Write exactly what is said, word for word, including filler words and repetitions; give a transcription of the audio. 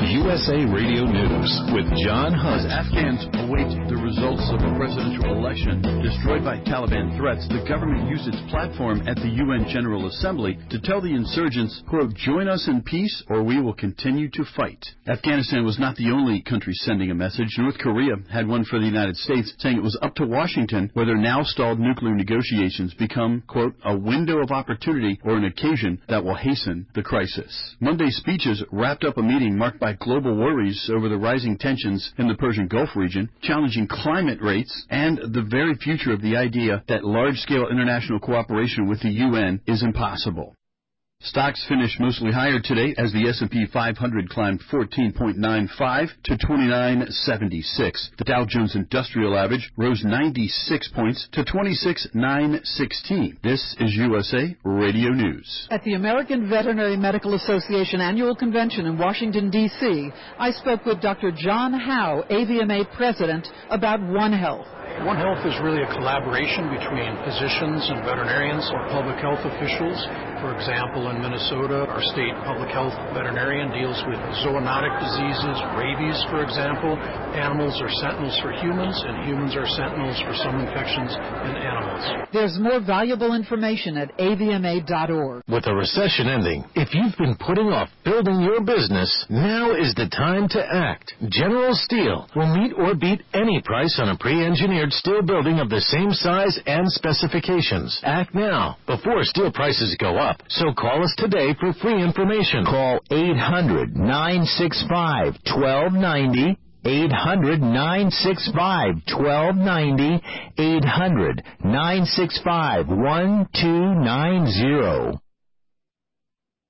U S A Radio News with John Hunt. As Afghans await the results of the presidential election destroyed by Taliban threats, the government used its platform at the U N General Assembly to tell the insurgents, quote, join us in peace or we will continue to fight. Afghanistan was not the only country sending a message. North Korea had one for the United States, saying it was up to Washington whether now stalled nuclear negotiations become, quote, a window of opportunity or an occasion that will hasten the crisis. Monday's speeches wrapped up a meeting marked by global worries over the rising tensions in the Persian Gulf region, challenging climate rates, and the very future of the idea that large-scale international cooperation with the U N is impossible. Stocks finished mostly higher today as the S and P five hundred climbed fourteen point nine five to twenty-nine seventy-six. The Dow Jones Industrial Average rose ninety-six points to twenty-six nine sixteen. This is U S A Radio News. At the American Veterinary Medical Association Annual Convention in Washington, D C, I spoke with Doctor John Howe, A V M A President, about One Health. One Health is really a collaboration between physicians and veterinarians or public health officials. For example, in Minnesota, our state public health veterinarian deals with zoonotic diseases, rabies, for example. Animals are sentinels for humans, and humans are sentinels for some infections in animals. There's more valuable information at A V M A dot org. With the recession ending, if you've been putting off building your business, now is the time to act. General Steel will meet or beat any price on a pre-engineered steel building of the same size and specifications. Act now before steel prices go up. So call us today for free information. Call eight hundred nine six five one two nine zero. eight hundred nine six five one two nine zero. eight hundred nine six five one two nine zero.